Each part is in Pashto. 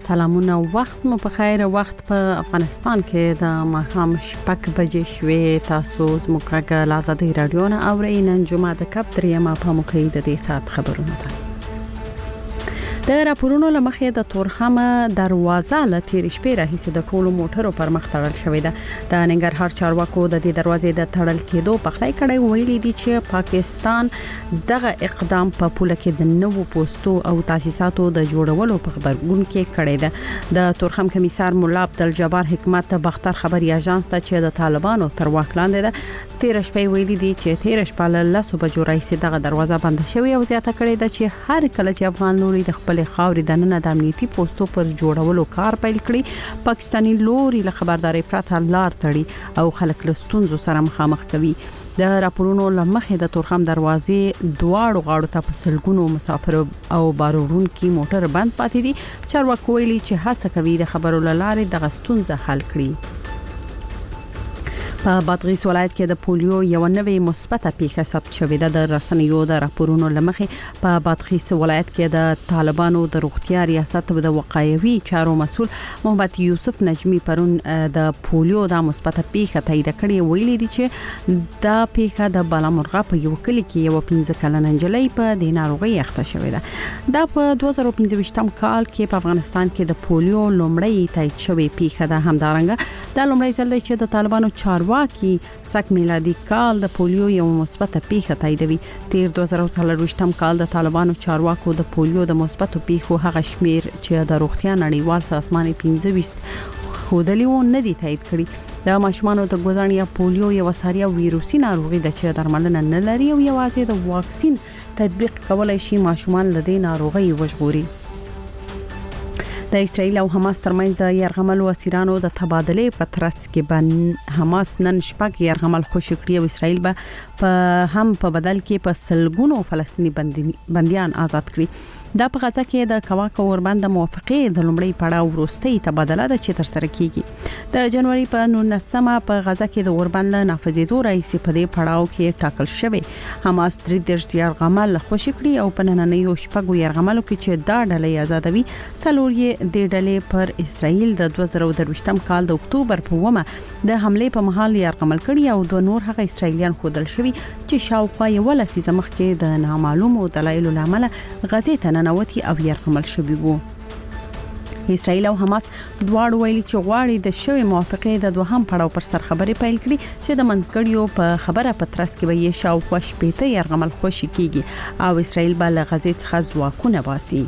سلامونه وخت مو په خیر. وخت په افغانستان کې د ماښام شپږ بجې شوې. تاسو زموږ د آزادۍ رادیو نه اورئ. نن جمعه د کب دریمه په موقع د دې سات خبرونه ده. د راپورونو لمخې د تورخم دروازه له تیر شپې راهیسې د ټولو موټرو پر مخ تړل شوې ده. د ننګرهار چارواکو د دې دروازې د تړل کېدو په خلای کړه ویلي دي چې پاکستان دغه اقدام په پوله کې د نوو پوسټو او تاسیساتو د جوړولو په خبرګون کې کړی ده. د تورخم کمیسار مولا عبدالجبار حکمت بختر خبري اژانس ته چې د طالبانو تر واک لاندې ده تیر شپې ویلي دي چې تیر شپه له 10 بجو راهیسې دغه دروازه بند شوې او زیاته کړې ده چې هر کله چې افغان لوري د خپل خاوري د نن د امنیتي پوسټو پر جوړولو کار پیل کړي پاکستاني لوري له خبرداري پرته لار تړي او خلک له ستونزو سره مخامخ کوي. د راپورونو لمخې د تورخم دروازې دواړو غاړو ته په سلګونو مسافر او بارورونکو موټر بند پاتې دي. چارواکو ویلي چې هڅه کوي د خبرو لاره د غستونزه حل کړي. په بادغیس ولایت کې د پولیو یو نوې مثبته پیښه ثبت شوې ده. د رسنیو د راپورونو لمخې په بادغیس ولایت کې د طالبانو د روغتیا ریاست د وقایوي چارو مسول محمد یوسف نجمی پرون د پولیو د مثبته پیښه تایید کړې. ویلي دي چې دا پیښه د بالامرغه په یو کلی کې یو 15 کلنه نجلۍ په د ناروغي اخته شوې ده. دا په 2015 کال کې په افغانستان کې د پولیو لومړی تایید شوې پیښه ده. همدارنګه دا لومړی ځل دی چې د طالبانو چارواکي سک میلادي کال د پولیو یو مثبته پیښه تاییدوي. تیر 2023 کال د طالبانو چارواکو د پولیو د مثبتو پیښو هغه شمیر چې د روغتیا نړیوال سازمان 15 خودلیو نه دي تایید کړي. د ماشومانو د ګوزان یا پولیو یو ساریا ویروسي ناروغي د چې درملنه نه لري او یوازې د واکسین تطبیق کولای شي ماشومان له دې ناروغي وژغوري. د اسرایل او حماس ترمنځ د يرغمل اسیرانو د تبادله په ترڅ کې حماس نن شپږ يرغمل خوشی کړی او اسرایل به هم په بدل کې په سلګونو فلسطینی بنديان آزاد کړي. دا په غزا کې د کواکو اوربند موافقه د لومړی پړاو وروستي تبادله د چې تر سره کیږي. د جنوري په 19مه په غزا کې د اوربند نافذېدو رئیس په دې پړاو کې ټاکل شوی. حماس 3 يرغمل خوشی کړی او په نننیو شپږو يرغملو کې چې دا ډلې آزادوي څلور یې د ډلې پر اسرائیل د 2023 کال د اکتوبر په ومه د حمله په محل يرغمل کړی او د نور هغه اسرائیلیان خودل شوی چې شاوخوا یو لسیزه مخکې د نامعلومو دلایلو لامل غزې ته ننوتي او يرغمل شوی وو. اسرائیل او حماس دواړو ویلي چې غواړي د شوی موافقه د دوهم پړاو پر سر خبرې پیل کړي چې د منځګړیو په خبره پترس کې به یې شاوخوا شپېته يرغمل خوشی کیږي او اسرائیل به له غزې څخه ځواکونه باسي.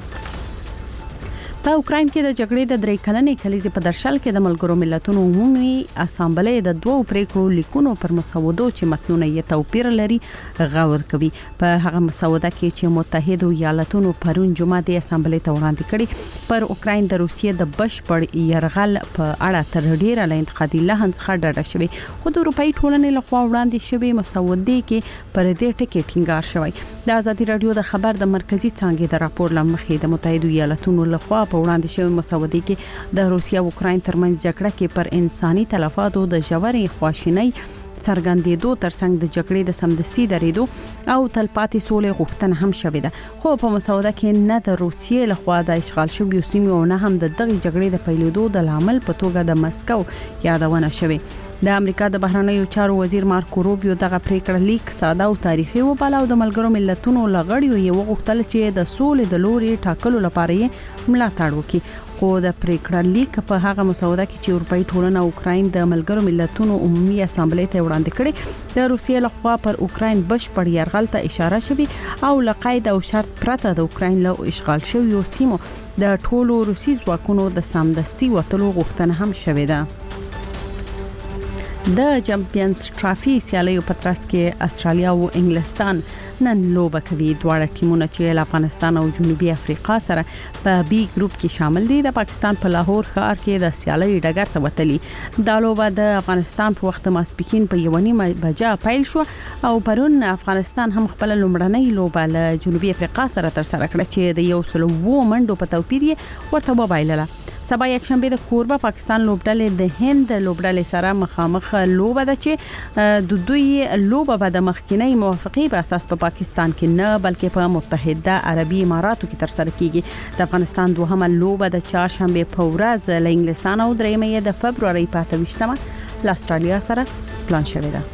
په اوکراین کې د جګړې د درې کلنې کلیزې په درشل کې د ملګرو ملتونو عمومي اسامبلې د دوو پریکړو لیکونو پر مسودو چې متنونه یې توپیر لري غور کوي. په هغه مسوده کې چې متحده ایالاتونو پرون جمعه د اسامبلې ته وړاندې کړي پر اوکراین د روسیې د بشپړ يرغل په اړه تر ډیره له انتقادي لحن څخه ډډه شوی. خو د اروپאי ټولنې لخوا وړاندې شوی مسودې کې پر دې ټکي ټینګار شوی. د آزادي رادیو د خبر د مرکزی څانګې د راپور لمخې د متحده ایالاتونو لخوا وړاندې شوی مسودې کې د روسیا او اوکراین ترمنځ جګړه کې پر انساني تلفاتو د ژورې خواشینۍ څرګندېدو ترڅنګ د جګړې د سمدستي درېدو او تلپاتې سولې غوښتنه هم شوې ده. خو په مسوده کې نه د روسیې لخوا د اشغال شویو سیمو او نه هم د دغه جګړې د پیلېدو د لامل په توګه د مسکو یادونه شوې. د امریکا د بهرنیو چارو وزیر مارکو روبیو دغه پریکړه لیک ساده او تاریخي وباله او د ملګرو ملتونو لغړیو یو غوښتل چې د سولې د لوري ټاکلو لپاره یې ملاتړ وکړي. خو د پریکړه لیک په هغه مسوده کې چې اروپאי ټولنه اوکراین د ملګرو ملتونو عمومي اسامبلې ته وړاندې کړي د روسیې لخوا پر اوکراین بشپړ يرغل ته اشاره شوی او لقید او شرط پرته د اوکراین له اشغال شویو سیمو د ټولو روسي ځواکونو د سمدستي وټلو غوښتنه هم شوې ده. د چمپیونز ټرافي سیالیو په ترڅ کې استرالیا او انګلستان نن لوبه کوي. دواړه ټیمونه چې له افغانستان او جنوبي افریقا سره په بي ګروپ کې شامل دي د پاکستان په لاهور ښار کې د سیالۍ ډګر ته وتلي. دا لوبه د افغانستان په وخت ماسپښین په 1:30 بجې پیل شو او پرون افغانستان هم خپل لومړنۍ لوبه له جنوبي افریقا سره تر سره کړه چې د 102 منډو په توپیر ورته وبایلله. سبا یک شنبه د کوربه پاکستان لوبډلې د هند لوبډلې سره مخامخ لوبه ده چې د دوی لوبه به د مخکینی موافقې په اساس په پاکستان کې نه بلکې په متحده عربي اماراتو کې تر سره کیږي. د افغانستان دوهمه لوبه د چهارشنبه په ورځ له انګلستان او درېیمه د فبرवरी په 28مه له استرالیا سره پلان شوې ده.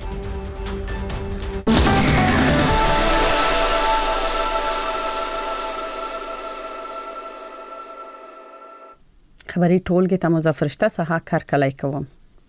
خبري ټولګه ته مظفر شته سها کار کولای کوم.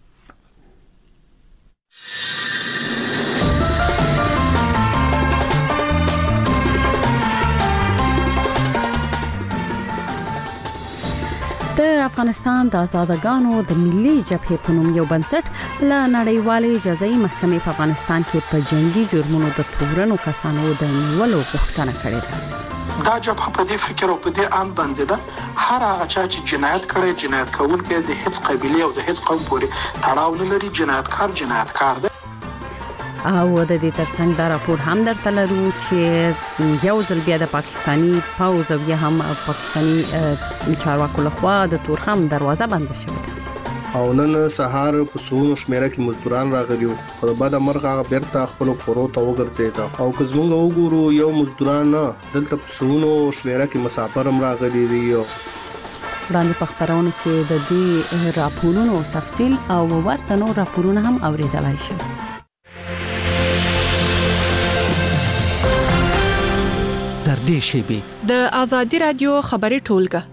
د افغانستان د آزادګانو د ملي جبهې په نوم یو بنسټ له نړیوالې جزایي محکمې په افغانستان کې په جنگي جرمونو د تورنو کسانو د نیولو غوښتنه کړې ده. دا جبهه په دې فکر او په دې ان باندې ده هر هغه چې جنایت کړي جنایت کوونکی د هیڅ قبيله او د هیڅ قوم پورې تړاو نه لري جنایتکار ده. او د دې ترڅنګ دا راپور هم درته لرو چې یو ځل بیا د پاکستانی پوز او یا هم پاکستانی چارواکو لخوا د تورخم دروازه بند شوه او نن سهار په سونو شمیره کې مزدوران راغلي او په بعد مرغه بیرته خپل کورو ته وګرځیدا او که زمونږ وګورو یو مزدوران دلته په سونو شمیره کې مسافر هم راغلي دي. وړاندې په خبرونو کې د دې راپورونو تفصیل او ورته نور راپورونه هم اوریدلای شئ. در دې شیبه د ازادي رادیو خبري ټولګه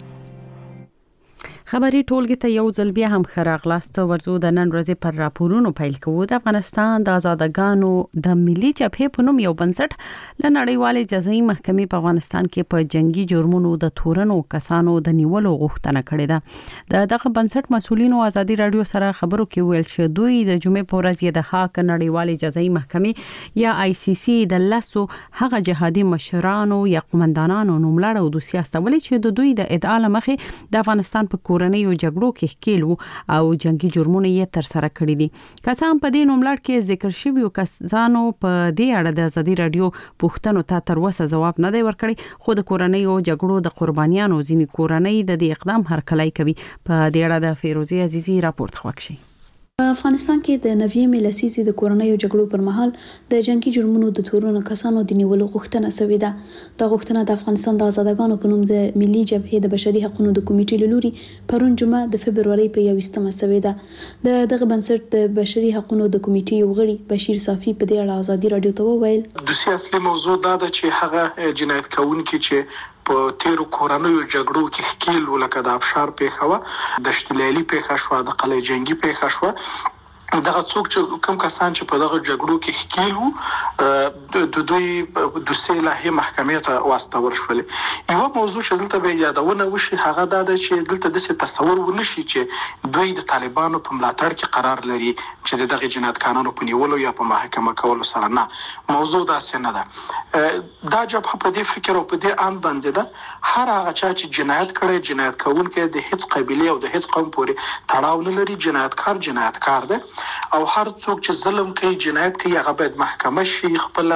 خبري ټولګه ته یو ځل بیا هم خراغلاست ورزو د نن ورځې پر راپورونو پیل کوو. د افغانستان د آزادګانو د ملي جبهې په نوم یو بنسټ له نړیوالې جزایي محکمې په افغانستان کې په جنگي جرمونو د تورنو کسانو د نیولو غوښتنه کړې ده. دغه بنسټ مسؤلینو ازادي رادیو سره خبرو کې ویل چې دوی د جمعې په ورځ د هاک نړیوالې جزایي محکمې یا ICC د لاسو هغه جهادي مشرانو یا قومندانانو نوملړ او دوسیه استولې چې د دوی د ادعا لمخې د افغانستان په کورنۍ او جګړو کې ښکیل او جنگي جرمونه یې تر سره کړی دي. کسان په دې نوملړ کې ذکر شوی او کسانو په دې اړه د ازادي رادیو پوښتنو ته تر اوسه ځواب نه دی ورکړی خو د کورنۍ او جګړو د قربانیانو ځینې کورنۍ د دې اقدام هرکلی کوي. په دې اړه د فیروزي عزیزی راپورټ خوښ شي. په افغانستان کې د 90 لسیزې د کورنۍ جګړو پر مهال د جنگي جرمونو د تورنو کسانو د نیولو غوښتنه شوې ده. دا غوښتنه د افغانستان د آزادګانو په نوم د ملي جبهې د بشري حقوقو د کمیټې له لوري پرون جمعه د فبرवरी په 21مه شوې ده. دغه بنسټ د بشري حقوقو د کمیټې یو غړي بشیر صافي په دې اړه ازادي رادیو ته وویل د سیاسي موضوع دا ده چې هغه جنایت کوونکي چې په تیرو کورنیو جګړو کې ښکیل ولکه د افشار پیښه د اشتلالي پیښه شو د قلعه جنگي پیښه شو دغه څوک چې کوم کسان چې په دغه جګړو کې ښکیل وو د دوی د سیلهي محکمې ته واستول شول. یو موضوع چې دلته به یادونه وشي هغه دا ده چې دلته د تصور ونشي چې دوی د طالبانو په ملاتړ کې قرار لري چې دغه جنایتکارانو په نیولو یا په محاکمه کولو سره نه. موضوع داسې نه ده. دا جبهه په دې فکر او په دې ان باندې ده هر هغه چې جنایت کړي جنایت کوونکی د هیڅ قبيله او د هیڅ قوم پورې تړاو نه لري جنایتکار ده او هر څوک چې ظلم کوي جنایت کوي هغه باید محکمه شي خپل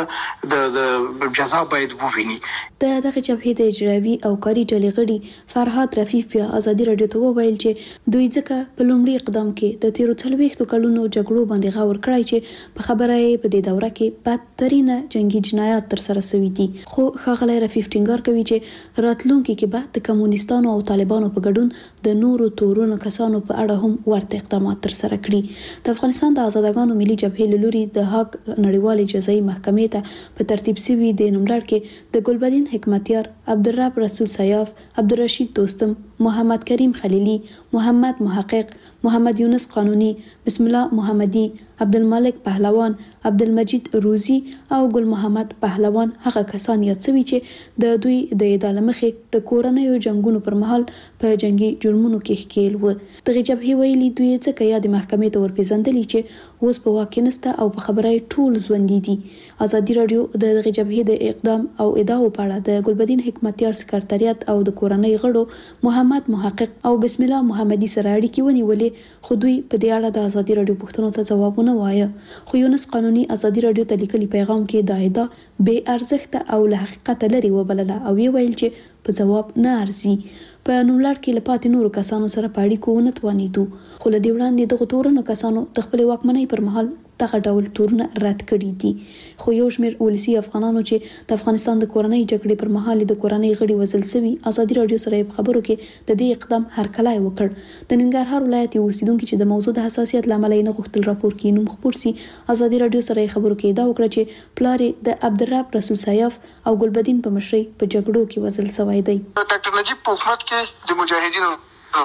د جزا باید وویني. دغه جبهې د اجرایي او کاري ډلې غړي فرهاد رفیف بیا ازادي رادیو ته وویل چې دوی ځکه په لومړي اقدام کې د 13 کلونو جګړو باندې غور کړی چې په خبره یې په دې دوره کې بدترینه جنگي جنایات تر سره شوي دي. خو ښاغلی رفیف ټینګار کوي چې راتلونکي کې به د کمونیستانو او طالبانو په ګډون د نورو تورونو کسانو په اړه هم ورته اقدامات تر سره کړي. د افغانستان د آزادګانو ملي جبهې له لوري د هاګ نړیوالې جزایي محکمې ته په ترتیب شوي د نوملړ کې د ګلبدین حکمتیار، عبدالرب رسول سیاف، عبدالرشید دوستم، محمد کریم خلیلی، محمد محقق، محمد یونس قانونی، بسم الله محمدی، عبدالملک پهلوان، عبدالمجید روزی او ګل محمد پهلوان هغه کسان یاد شوي چې د دوی د ادعا مخې د کورنیو جنگونو پر مهال په جنگي جرمونو کې ښکیل وو. دغه جبهې ویلي دوی ځکه یا د محکمې ته ورپېژندلي چې اوس په واک نسته او په خبره ټول ژوندي دي. ازادي رادیو د دغه جبهې د اقدام او ادعاو په اړه د ګلبدین حکمتیار سکرټریات او د کورنۍ غړو محمد محقق او بسم الله محمدی سره اړیکې ونیولې خو دوی په دې اړه د ازادي رادیو پوښتنو ته ځواب نه وایه. خو یونس قانونی ازادي رادیو ته لیکلي پیغام کې دا ادعا بې ارزښت او له حقیقت لري وبلله او ویل چې په جواب نه ارزي. په نوملړ کې لپاره نورو کسانو سره پاړی کوونه توانیدو، خو له دې وړاندې دغه تورونو کسانو د خپل واکمنۍ پر مهال دغه ډول تورونه رد کړي دي. خو یو شمېر ولسی افغانانو چې د افغانستان د کورنۍ جګړې پر مهال د کورنۍ غړي وژل شوي ازادي رادیو سره په خبرو کې د دې اقدام هرکلی وکړ. د ننګرهار ولایت یو اوسیدونکو چې د موضوع د حساسیت لامل نه غوښتل راپور کې نوم خپور سي، ازادي رادیو سره خبرو کې دا وکړه چې پلار د عبدالرب رسول سیاف او ګلبدین په مشرۍ په جګړو کې وژل شوی دی. ډاکټر نجیب په حکومت کې د مجاهدینو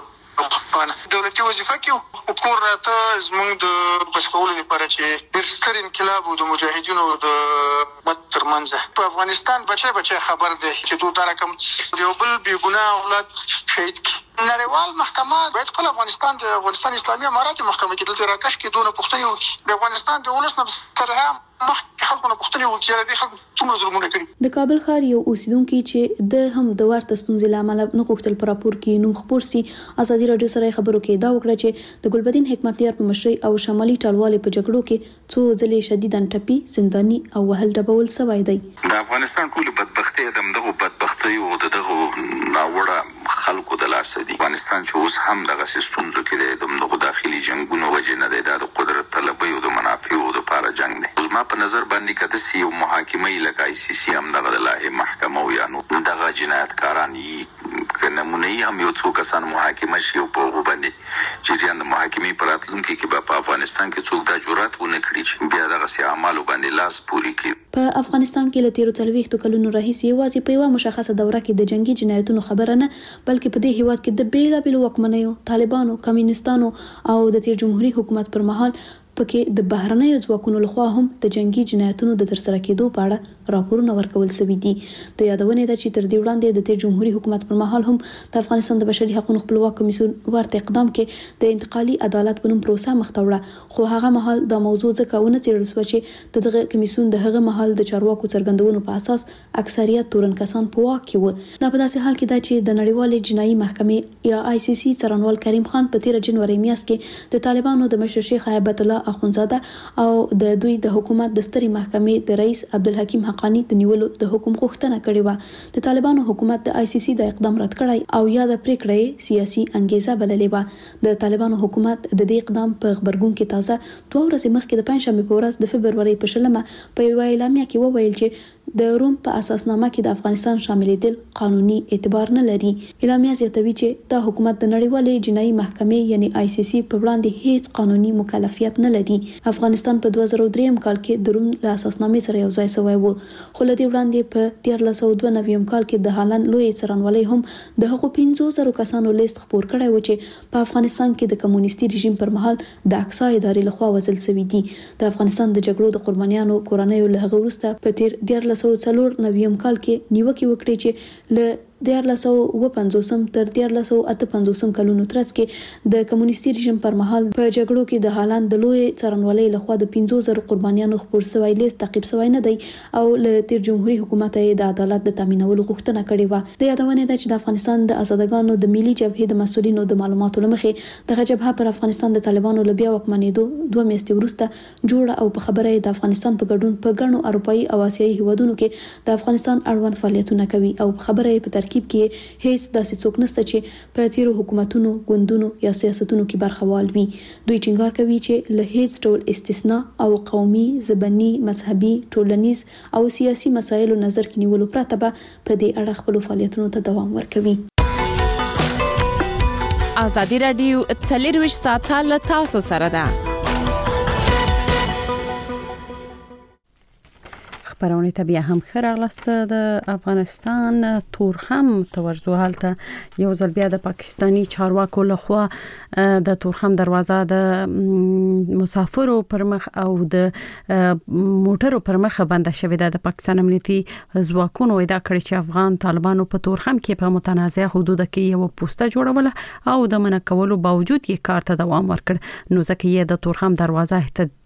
دولتي وظیفه کې کور راته زموږ د بشکولو لپاره چې ډېر ستر انقلاب د مجاهدینو د مت ترمنځ په افغانستان بچي خبر دی چې دوی دا رقم یو بل بې ګناه اولاد شهید کی. نړیوال محکمه باید خپل افغانستان د افغانستان اسلامي امارات محکمه کې دلته راکش کې دونه پوښتنې وکړي. د افغانستان د ولس نه سره مخکې خلکو نه پوښتنې وکړي د خلکو څومره ظلمونه کړي. د کابل ښار یو اوسیدونکو چې د هم د ورته ستونزې لامل نه غوښتل پر راپور کې نوم خپور سي، ازادي رادیو سره خبرو کې دا وکړه چې د ګلبدین حکمتیار په مشرۍ او شمالي ټالوالې په جګړو کې څو ځلې شدیداً ټپي، زنداني او وهل ډبول شوی دی. د افغانستان ټول بدبختي دغه بدبختي او دغه ناوړه خلکو د لاس دي. افغانستان چې اوس هم دغه ستونزو کې دغه داخلي جنگونو وجه نه دی، د قدرت طلبي او د منافعو د لپاره جنگ دی. ما په نظر باندې کده سی یو محاکمه لکه آی سی سی هم دغه لایحه محکمه او یا نو دغه جنایتکاران نمونه هم یو څو کسان محاکمه شي او په هغه باندې جریان د محاکمې په راتلونکي کې په افغانستان کې څوک دا جرأت ونه کړي چې بیا دغه سي اعمالو باندې لاس پوري کړي. په افغانستان کې له 13 کلونو راهیسې یوازې په یوه مشخصه دوره کې د جنگي جنایتونو خبره نه، بلکې په دې هیواد کې د بیلابیلو واکمنیو، طالبانو، کمیونستانو او د تیر جمهوریت حکومت پر مهال پکې د بهرنیو ځواکونو لخوا هم د جنگي جنایتونو د ترسره کېدو په اړه راپورونه ورکول شوي دي. د یادونه ده چې تر دې وړاندې د تیر جمهوریت حکومت پر مهال هم د افغانستان د بشري حقوقو خپلواک کمیسیون ورته اقدام کې د انتقالي عدالت په نوم پروسه مخته وړه، خو هغه مهال د موضوع ځکه ونه څېړل شو چې دغه کمیسیون د هغه مهال د چارواکو څرګندونو په اساس اکثریت تورن کسان په واک کې و. دا په داسې حال کې ده چې د نړیوالې جنایي محکمې یا آی سی سی څارنوال کریم خان په 13 جنوري میاشت کې د طالبانو د مشر شیخ هیبت الله اخونزاده او د دوی د حکومت د ستري محکمې د رئیس عبدالحکیم حقانی د نیولو د حکم غوښتنه کړې و. د طالبانو حکومت د آی سی سی د اقدام رد کړی او یا د پریکړې سیاسي انګیزه بللې و. د طالبانو حکومت د دې اقدام په خبرګون کې تازه 2 ورځې مخکې د پنځشنبه په ورځ د فبرवरी په 10 په یو اعلامیه کې وویل چې د روم په اساسنامه کې د افغانستان شاملېدل قانوني اعتبار نه لري. اعلامیه زیاتوي چې د حکومت د نړیوالې جنایي محکمې یعنی آی سی سی په وړاندې هیڅ قانوني مکلفیت نه لري. افغانستان په 2003 کال کې د روم د اساسنامې سره یو ځای شوی و، خو له دې وړاندې په 1392 کال کې د هالند لوی څارنوالۍ هم د هغو 500 کسانو لیست خپور کړی و چې په افغانستان کې د کمونیستي رژیم پر مهال د اقصا ادارې لخوا وژل شوي دي. د افغانستان د جګړو د قربانیانو کورنیو له هغه وروسته په 1394 کې نیوکه وکړي چې له 1350 تر 1358 کلونو ترڅ کې د کمونیستي رژیم پر مهال په جګړو کې د هالند د لوی څارنوالۍ لخوا د 500 قربانیانو خپور شوی لیست تعقیب شوی نه دی او له تیر جمهوریت حکومت د عدالت د تامینولو غوښتنه کړې و. د یادونه ده چې د افغانستان د آزادګانو د ملي جبهې د مسؤلینو د معلوماتو لمخې دغه جبهه پر افغانستان د طالبانو له بیا واکمنېدو 2 میاشتې وروسته جوړه او په خبره د افغانستان په ګډون په ګڼو اروپایي او آسیایي هیوادونو کې د افغانستان اړوند فعالیتونه کوي او په خبره په ترکیب کې هیڅ داسې څوک نشته چې په تیرو حکومتونو، ګوندونو یا سیاستونو کې برخوال وي. دوی ټینګار کوي چې له هیڅ ډول استثناء او قومي، ژبني، مذهبي، ټولنیز او سیاسي مسایلو نظر کې نیولو پرته به په دې اړه خپل فعالیتونو ته دوام ورکوي. ازادي رادیو 24 ساعته له تاسو سره ده. خبرونه ته بیا هم خراغلست. د افغانستان تورخم تورزو حالته یو ځل بیا د پاکستانی چارواکو لخوا د تورخم دروازه د مسافرو پر مخ او د موټرو پر مخ بنده شوې ده. د پاکستان امنیتي ځواکونو ادعا کړې چې افغان طالبانو په تورخم کې په متنازع حدود کې یو پوسټه جوړوله او د منع کولو باوجود یې کار ته دوام ورکړ، نو ځکه یې د تورخم دروازه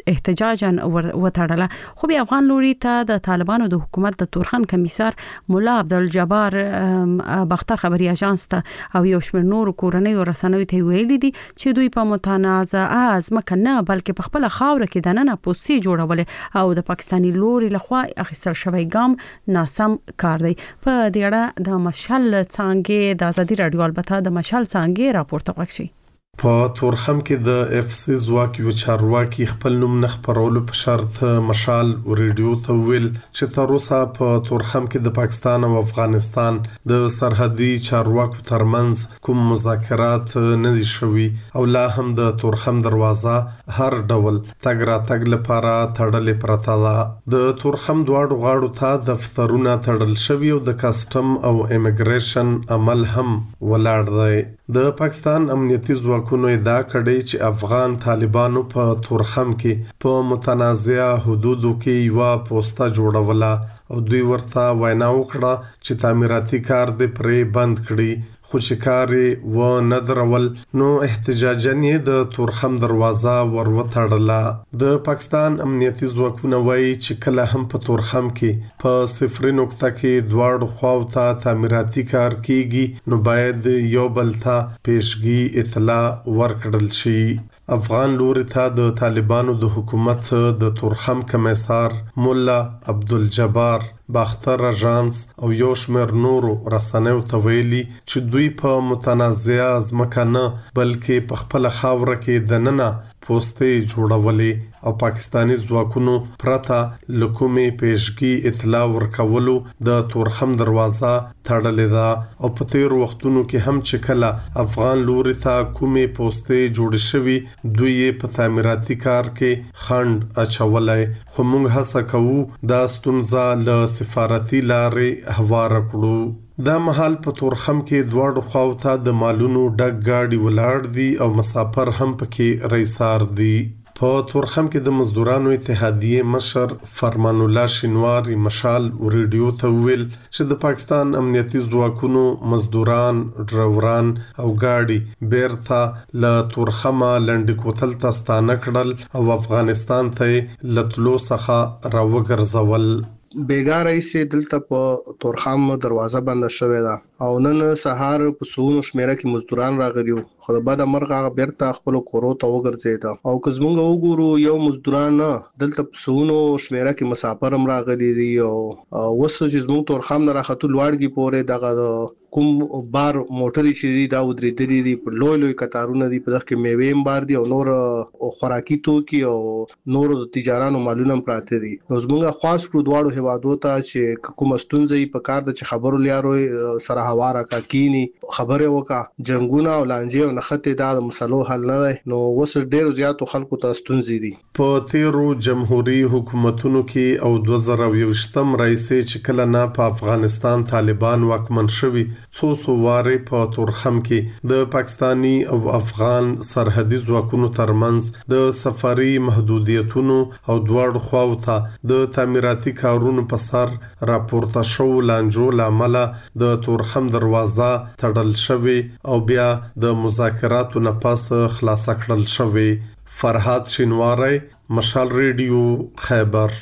احتجاجا وتړله. خو بیا افغان لوري ته د طالبانو د حکومت د تورخان کمیسار مولا عبدالجبار باختر خبري اژانس ته او یو شمېر نور کورنۍ او رسنیو ته ویلي دي چې دوی په متنازعه ځمکه نه بلکې په خپل خاوره کې د ننه پوستې جوړولې او د پاکستاني لوري لخوا اخیستل شوی ګام ناسم کار دی. په دې اړه د مشال څانګې د ازادي رادیو البته د مشال څانګې راپورته وکړي. په تورخم کې د اف سی ځواک یو چارواکي خپل نوم نه خپرولو په شرط مشال ریډیو ته ویل چې تر اوسه په تورخم کې د پاکستان او افغانستان د سرحدي چارواکو ترمنځ کوم مذاکرات نه دي شوي او لا هم د تورخم دروازه هر ډول تګ راتګ لپاره تړلې پرته ده. د تورخم دواړو غاړو ته دفترونه تړل شوي او د کسټم او امیګریشن عمل هم ولاړ دی. د پاکستان امنیتي ځواکونو ادعا کړې چې افغان طالبانو په تورخم کې په متنازعه حدودو کې یو پوسټه جوړوله او دوی ورته وینا وکړه چې تعمیراتي کار دې پرې بند کړي، خو شکارې و نه درول نو احتجاجاً د تورخم دروازه وروتړله. د پاکستان امنیتي ځواکونه وایي چې کله هم په تورخم کې په صفري نقطه کې دواړو خواو ته تعمیراتي کار کیږي نو باید یو بل ته پیشګي اطلاع ورکړل شي. افغان لوري ته د طالبانو د حکومت د تورخم کمیسار مولا عبدالجبار باختر اژانس او یو شمېر نورو رسنیو ته ویلي چې دوی په متنازعه ځمکه نه بلکې په خپل خاوره کې د ننه پوستې جوړولې او پاکستانی ځواکونو پرته لکومې پیشګي اطلاع ورکولو د تورخم دروازه تړلې ده او په تیر وختونو کې هم چې کله افغان لوري ته کومې پوستې جوړ شوي دوی په تعمیراتي کار کې خند اچولای. خو موږ هڅه کوو دا ستونزه له سفارتي لارې هوار کړو. دا مهال په تورخم کې دواړو خواو ته د مالونو ډک گاډي ولاړ دي او مسافر هم پکې رئیسار دي. په تورخم کې د مزدورانو اتحادیې مشر فرمان الله شینواری مشال ریډیو ته ویل چې د پاکستان امنیتي ځواکونو مزدوران، ډرایوران او گاډي بیرته له تورخمه لنډ کوتل ته ستانه کړل او افغانستان ته لتلو څخه راوګرځول. بیګا رئیس دلته په تورخم دروازه بند شوې ده او نن سهار په سونو شمیره کې مزدوران راغلي خو د بعد مرغه بیرته خپل کورو ته وګرځیدا او کزمونږ وګورو یو مزدوران دلته په سونو شمیره کې مسافر هم راغلي دي او وسه چې زموږ تورخم نه راخته لوړګي پورې دغه کوم بار موټري چې دی دا ودرېدلې دي په لوی لوی کتارونه دي په دغه کې میوې هم بار دي او نور خوراکي توکي او نور د تجارانو مالونه پراته دي. نو زموږ خاص کړو دواړو هوادو ته چې کوم ستونزې په کار د خبرو لیارو سره هواره کا کینی خبره وکا جنگونه او لانجه او نخته دا د مسلو حل نه دی. نو وس ډیرو زیاتو خلکو ته ستونزې دي. په تیرو جمهوریت حکومتونو کې او 2020م رئیس چې کله نه په افغانستان طالبان واکمن شوي څو واره په تورخم کې د پاکستانی او افغان سرحدي ځواکونو ترمنځ د سفري محدودیتونو او دواړو خواو ته د تعمیراتي کارونو په سر راپورته شو لانجو لامل د تورخم دروازه تړل شوی او بیا د مذاکراتو نه پس خلاص کړل شوی. فرهاد شینواری مشال ریډیو خیبر.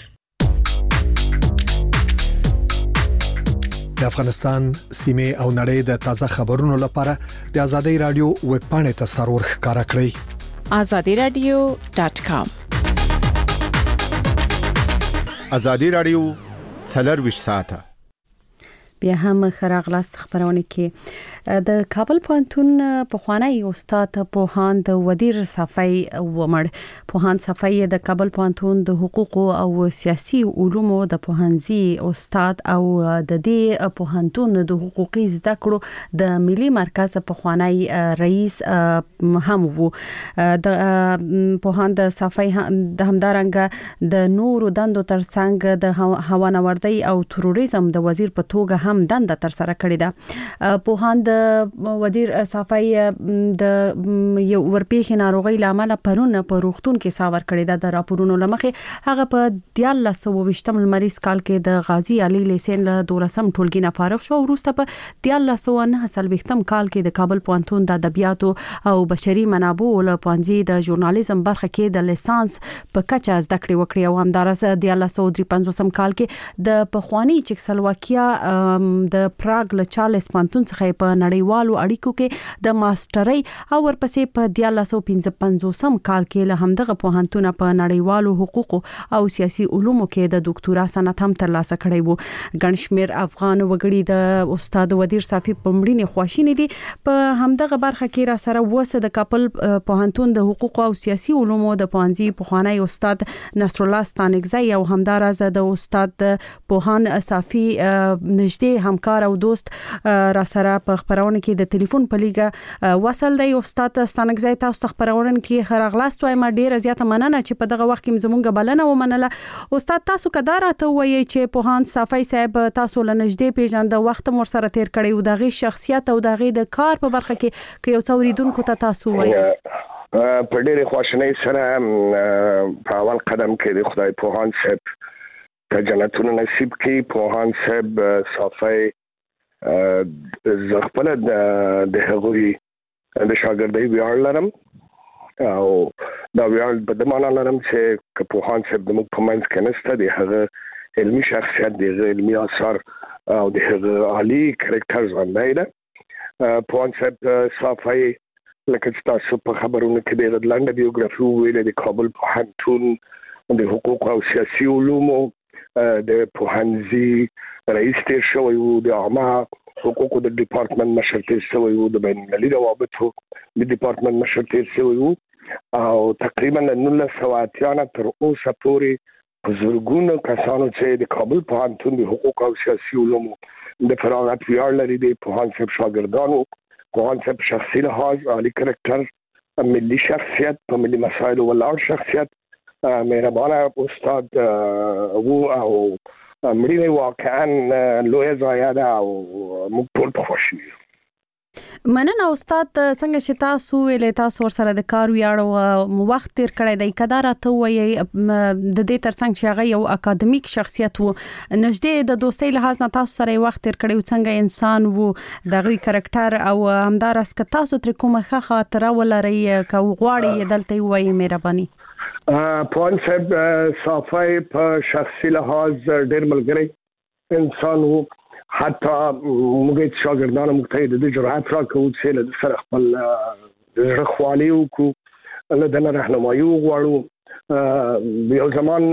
د افغانستان سیمه او نړۍ د تازه خبرونو لپاره د ازادي رادیو ویب پاڼې ته سرور ښکارا کړئ azadiradio.com. ازادي رادیو 24 ساعته بیا هم خراغلاست خبرونه کې د کابل پوهنتون پخوانی استاد پوهاند ودیر صفای ومړ. پوهاند صفای د کابل پوهنتون د حقوق او سیاسي علومو د پوهنځي استاد او د دې پوهنتون د حقوقي زده کړو د ملي مرکز پخوانی رئیس هم وو. د پوهاند صفای د همدارنګ د نورو دندو ترڅنګ د هوانوردی او تروریزم د وزیر په توګه هم دنده تر سره کړې ده. پوهاند وزیر صفای د یو ورپېښې ناروغي لامل پرون په روغتون کې ساور کړې ده. د راپورونو لمخې هغه په 1920 لمریز کال کې د غازی علي لیسین له 12 ټولګي نه فارغ شو. وروسته په 1929 کال کې د کابل پوهنتون د ادبیاتو او بشري منابعو له پوهنځي د ژورنالیزم برخه کې د لیسانس په کچه زده کړې وکړې او همدارسه د 1953 کال کې د پخوانی چکسلواکیا د پراګ له چارلز پوهنتون څخه په نړیوالو اړیکو کې د ماسترۍ او ورپسې په 1955 کال کې له همدغه پوهنتون په نړیوالو حقوقو او سیاسي علومو کې د ډاکټورا سند هم ترلاسه کړی وو. ګڼ شمېر افغان وګړي د استاد وزیر صافي په مړینې خواشیني دي. په همدغه برخه کې را سره وسه د کابل پوهنتون د حقوق او سیاسي علومو د پوهنځي پخوانی استاد نصر الله ستانګزی او همدارز د استاد پوهان صافي نږدې همکار او دوست را سره په خبرونه کې د ټلیفون په لیګه وصل دی. استاد ستانګزی تاسو خبرونه کې خراغلاست وایم. ډیره زیاته مننه چې په دغه وخت کې زمونږ بلنه ومنله. استاد تاسو کدار ته وایي چې پوهان صافي صاحب تاسو له نږدې پیژند وخت مر سره تیر کړی او دغه شخصیت او دغه د کار په برخه کې یو څوریدونکو ته تاسو وایي. په ډېر خوشحالۍ سره په اول قدم کې د خدای پوهان صاحب ته جنتونه نصیب کړي. پوهان صاحب صافي زغپل د هغوی د شاګردۍ ویاړ لرم او دا ویاړ په دمانه لرم چې پوهان صاحب د موږ په منځ کې نشته. د هغه علمي شخصیت د علمي آثار او د هغه عالی کرکټر ژوندی ده. پوهان صاحب صافي لکه تاسو په خبرونه کې د لنډه بیوګرافي ویل د کابل پوهنتون د حقوق او سیاسي علومو د پوهنځي رئیس تیر شوی وو. د عامه حقوقو د ډپارټمنټ مشر تیر شوی وو. د بین المللي روابطو د ډپارټمنټ مشر تیر شوی وو او تقریبا 1980 تر اوسه پورې په زرګونو کسانو چې د کابل پوهنتون د حقوق او سیاسي علومو د فراغت ویاړ لري د پوهان صاحب شاګردانو. پوهان صاحب شخصي لحاظ عالی کرکټر، ملي شخصیت، په ملي مسایلو ولاړ شخصیت، مهربانه استاد وو او مړینه واقعا لوی ضایعه ده او موږ ټول په خوښ یو. مننه استاد. څنګه چې تاسو ویلې تاسو سره د کار ویاړ وخت تیر کړی دی، کدار ته وایي د دې ترڅنګ چې هغه یو اکاډمیک شخصیت وو، نږدې د دوستۍ لحاظ نه تاسو سره وخت تیر کړی، څنګه انسان وو، دغه کرکټر او همدارس که تاسو تر کومه ښه خاطره ولرئ که غواړئ دلته وایي مهرباني. پوهان صاحب صافي په شخصي لحاظ ډېر ملګری انسان وو. حتی موږ شاګردانو موږ ته د جرأت راکوو چې له سره خپل زړه خوالي وکړو، له دنه راهنمایي وغواړو. یو زمان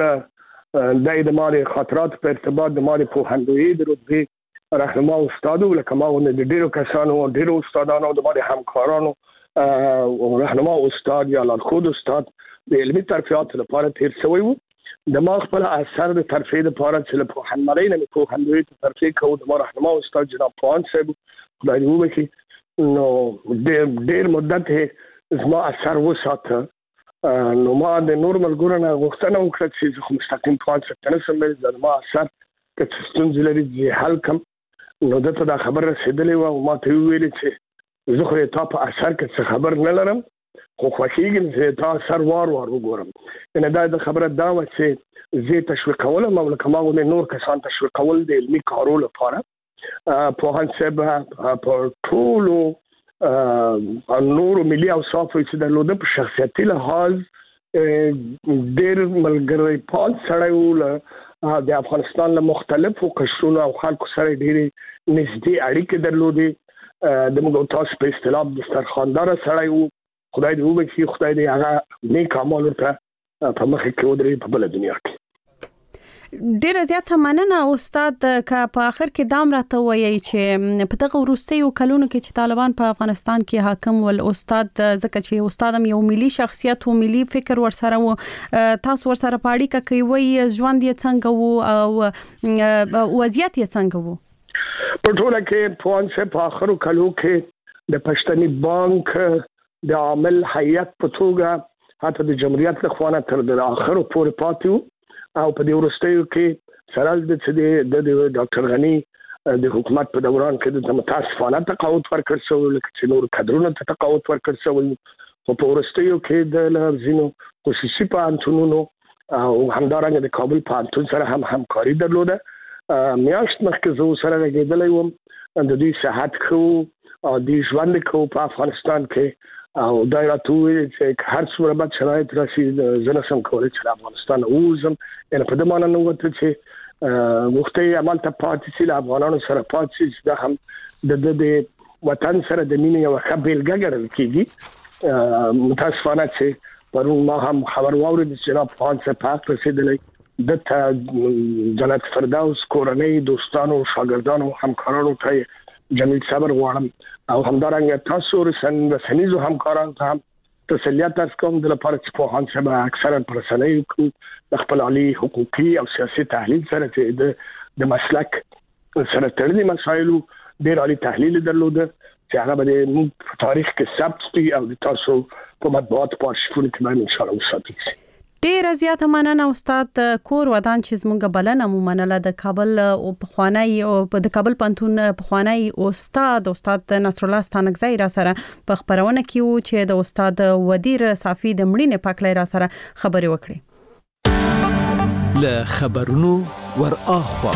د مالي خاطرات په ارتباط د مالي پوهندوی د رتبې راهنما استاد لکه ما د ډیرو کسانو ډیرو استادانو د مالي همکارانو راهنما استاد یا لارښود استاد د علمي ترفیعات لپاره تیر شوی وو. د ما خپل اثر د ترفیع لپاره چې له پوهنمرۍ نه پوهندوی ته ترفیع کوو د ما راهنما استاد جناب پوهان صاحب خدای دې وبخښي، نو ډېر مدت زما اثر وساته. نو ما د نور ملګرو نه غوښتنه وکړه چې زه مستقیم پوهان صاحب ته نشم ویلی، د ما اثر که څه ستونزې لري چې حل کړم. نو ده ته دا خبر رسېدلی وه او ما ته ویلې چې زه خو تا په اثر کې څه خبر نه لرم، خو خوښیږم چې تا اثر وار وګورم. یعنې دا د خبره دا وه چې زه تشویقولم او لکه ما غوندې نور کسان تشویقول د علمي کارو لپاره. پوهان صاحب په ټولو نورو ملي اوصافو چې درلوده په شخصیتي لحاظ ډېر ملګری پال سړی وو. د افغانستان له مختلفو قشرونو او خلکو سره ډېرې نږدې اړیکې درلودې. د موږ تاسو په اصطلاح دسترخوانداره سړی وو. خدای دې وبخښي، خدای دې هغه نیک اعمال ورته په مخکې کې ودرېږي په بله دنیا کې. ډیره زیاته مننه استاد. که په اخر کې دام راته وایي چې په دغه وروستیو کلونو کې چې طالبان په افغانستان کې حاکم ول، استاد ځکه چې استاد هم یو ملي شخصیت و، ملي فکر ورسره و، تاسو ورسره په اړیکه کې وایي ژوند یې څنګه و او وضعیت یې څنګه و؟ په ټوله کې پوهان صاحب په آخرو کلو کې د پښتني بانک د عامل هیئت په توګه حتی د جمهوریت له خوا نه تر د آخرو پورې پاتې وو او په دې وروستیو کې سره د ډاکټر غني د حکومت په دوران کې د متاسفانه تقاعد ورکړ شو لکه چې نور کډرونو ته تقاعد ورکړ شو او په ورستیو کې د لازینو خصوصي پانتونونو او همدارنګه د کابل پانتون سره هم همکاري درلوده. میاشت مخکې زه سره راګېدلې وم د دې صحت خو او د ژوند کو په افغانستان کې او دا راتوي چې هر څومره بد شرایط راشي زه نشم کولای چې افغانستان اوسم ان په دې معنی نه وته چې وختي عمل ته پاتې سي افغانانو سره پاتې سي دا هم د وطن سره د مینې یو خبرګه ګرځي کیږي. متاسفانه چې پرون ما هم خبر واورید چې جناب خان څخه پاک رسیدلې د جنت فردوس کورنۍ دوستانو شاګردانو همکارانو ته جمیل صبر غواړم او همدارنګه تاسو رسنیزو همکارانو ته هم تسلیت تاسو کوم د لپاره چې په هان سبا اکثرا پرسنۍ د خپل عالی حقوقي او سیاسي تحلیل سره چې د مسلک سره تړلي مسایلو ډېر عالی تحلیل درلوده چې هغه به تاریخ کې ثبت شي او تاسو په مطبوعات په ارشیفونو کې باندې ان شاء الله وساتئ. ډیر زیات مننه استاد کور ودان چې زموږ بلنه مومنله د کابل او پخوانی او د کابل پنتون پخوانی استاد نصر الله ستانکزی را سره په خبرونه کې چې د استاد ودیر صافی د مړینې پاکلای را سره خبرې وکړي. له خبرونو ور اخوا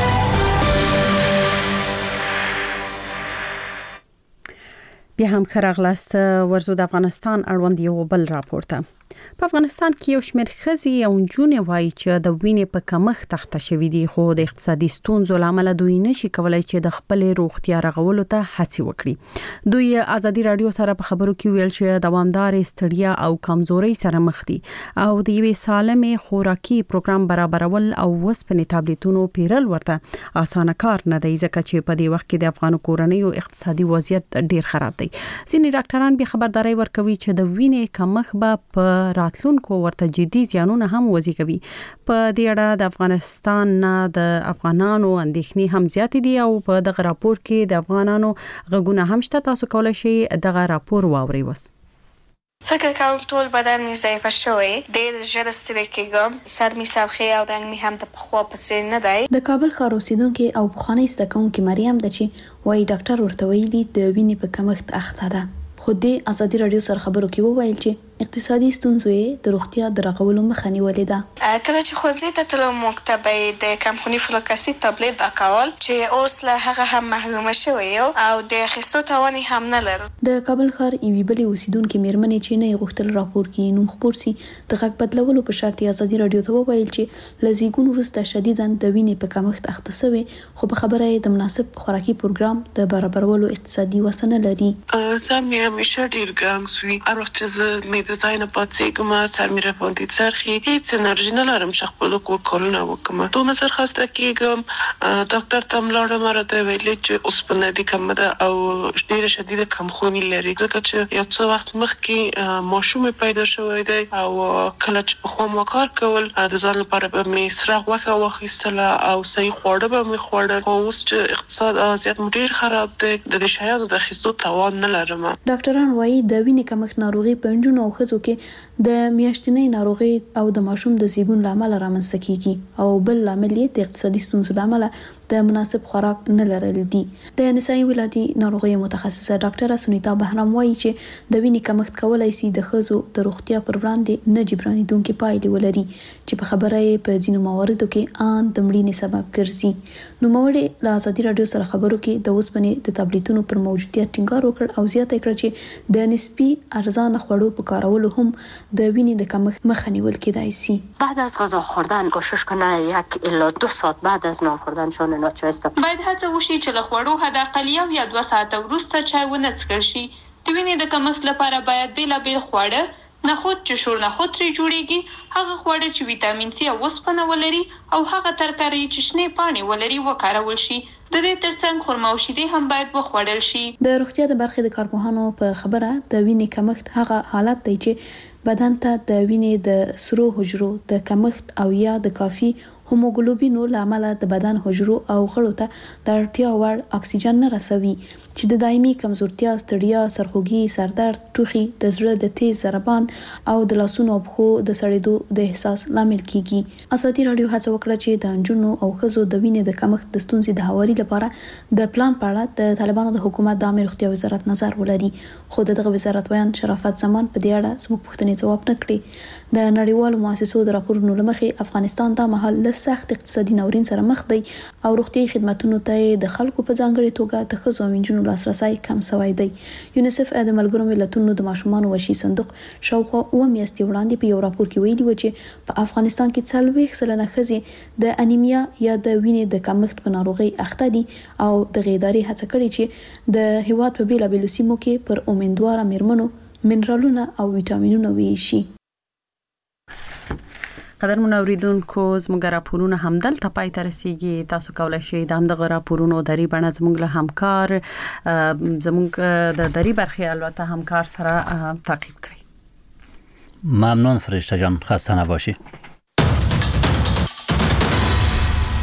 بیا هم خراغلاس ورزو د افغانستان اړوند یو بل راپورته. په افغانستان کې یو شمېر ښځې او نجونې وایي چې د وینې په کمښت اخته شوي دي خو د اقتصادي ستونزو لامل دوی نشي کولای چې د خپل روغتیا رغولو ته هڅه وکړي. دوی ازادي رادیو سره په خبرو کې ویل چې دوامدار ستړیا او کمزوري سره مخ دي او د یوې سالمې خوراکي پروګرام برابرول او وسپنې ټابلیټونو پیرل ورته اسانه کار نه دی ځکه چې په دې وخت کې د افغان کورنیو اقتصادي وضعیت ډیر خراب دی. ځینې ډاکټران به خبرداري ورکوي چې د وینې کمښت به په راتلونکو ورته جدي زیانونه هم وزيږوي. په دې اړه د افغانستان نه د افغانانو اندېښنې هم زیات دي او په دغه راپور کې د افغانانو غږونه هم شته. تاسو کولای شئ دغه راپور واورئ. وس فکر کوم ټول بدن می ضعیف شوی ډېر ژر ستړي کېږم سر می سرخی او دنګ می هم د پخوا پسې نه دی. د کابل ښار اوسیدونکو او پخوانی زدهکوونکو مریم د چې وایي ډاکټر ورته ویلي د وینې په کمښت اخته ده. خو د ازادي رادیو سره خبرو کې وویل چې اقتصادي ستونزې د روغتیا د رغولو مخه نیولې ده. کله چې ښوونځي ته تلو مکتبې د کمخوني فلوکاسي ټابلیټ اکول چې اوس له هغه هم محروم شوی او د اخیستو توان هم نه لري. د کابل ښار ایوي بلې اوسیدونکو میرمنې چې نه غوښتل راپور کې نوم خبر سي د غږ بدلولو په شرط ازادي رادیو ته وویل چې لزیګون وروسته شدیداً د وینې په کمښت اخته شوی خو په خبره د مناسب خوراکي پروګرام د برابرولو اقتصادي وسنه لري. سم همیشه ډیر ګانګسوي اروته ز د ځای نه پاتې کومه سر مې راپوندې څرخي هیڅ انرژي نه لرم چې خپل کارونه وکړم. دومره سرخسته کېږم ډاکټر ته لاړم راته ویلي چې اوسپنه دې کمه ده او ډېره شدیده کمخوني لري ځکه چې یو څه وخت مخکې ماشوم پیدا شوی دی او کله چې په خوا ما کار کول د ځان لپاره به مې سره غوښه واخیستله او صحیح خواړه به مې خوړل خو اوس چې اقتصاد وضعیت مو ډېر خراب دی د دې شیانو د اخیستو توان نه لرم. ډاکټران وایي د وینې کمښت ناروغي په نجونو او ښځو کې د میاشتنۍ ناروغي او د ماشوم د زیږون لامل رامنځته کیږي او بل لامل یې د اقتصادي ستونزو لامل د مناسب خوراک نه لرل دي. د نسایي ولادي ناروغي متخصصه ډاکټره سنیتا بهرام وایي چې د وینې کمښت کولای شي د ښځو د روغتیا پر وړاندې نه جبرانېدونکې پایلې ولري چې په خبره یې په ځینو مواردو کې ان د مړینې سبب ګرځي. نو موږ له ازادي رادیو سره خبرو کې د اوسپنې د ټابلیټونو پر موجودیت ټینګار وکړ او زیاته کړه چې د نسبی ارزان خوړو په کارولو هم د وینې د کمښت مخه نیول کېدای شي. بعد از غذا خوردن کوشش کنه 1 الی 2 ساعت بعد از نان خوردن شانه ناچای است. باید هڅه وشي چې له خوړو حداقل 1 یا 2 ساعته وروسته چای ونه څښل شي. د وینې د کمښت لپاره باید بیلابیل خواړه نخود چې شور نخود ترې جوړیږي هغه خواړه چې ویټامین سي او اوسپنه ولري او هغه ترکاري چې شنې پاڼې ولري وکارول شي. د دې ترڅنګ خرما او شیدې هم باید وخوړل شي. د روغتیا د برخې د کارپوهانو په خبره د وینې کمښت هغه حالت دی چې بدن ته د وینې د سرو حجرو د کمښت او یا د کافي هوموګلوبین لامل د بدن حجرو او غړو ته د اړتیا وړ اکسیجن نه رسوي چې د دایمي کمزورتیا، ستړیا، سرخوږي، سردرد، ټوخي، د زړه د تیز ضربان او د لاسونو او پښو د سړېدو د احساس لامل کیږي. ازادي رادیو هڅه وکړه چې د انجونو او ښځو د وینې د کمښت د ستونزې د هواري لپاره د پلان په اړه د طالبانو د حکومت د عامه روغتیا وزارت نظر ولري، خو دغه وزارت ویان شرافت زمان په دې اړه زموږ پوښتنې ځواب نه کړي. د نړیوالو مؤسسو د راپورونو لمخې افغانستان د مهال له سخت اقتصادي ناورین سره مخ دی او روغتیايي خدماتو ته د خلکو په ځانګړي توګه د ښځو او انجونو لاسرسي کم شوی دی. یونیسف د ملګرو ملتونو د ماشومانو وشي صندوق شاوخوا 2 میاشتې وړاندې په یو راپور کې ویلي و چې په افغانستان کې 40 سلنه ښځې د انیمیا یا د وینې د کمښت په ناروغي اخته دي او د غیداري هڅه کړې چې د هیواد په بیلابېلو سیمو کې پر امیندواره میرمنو منرالونه او ویټامینونه ویشي. قدر منوریدونکو زموږ راپورونه همدلته پای ته رسیږي. تاسو کولای شئ د همدغه راپورونو دری بڼه زموږ له همکار زموږ د دری برخې البته همکار سره تعقیب کړئ. ممنون فرشته جان، خسته نباشی.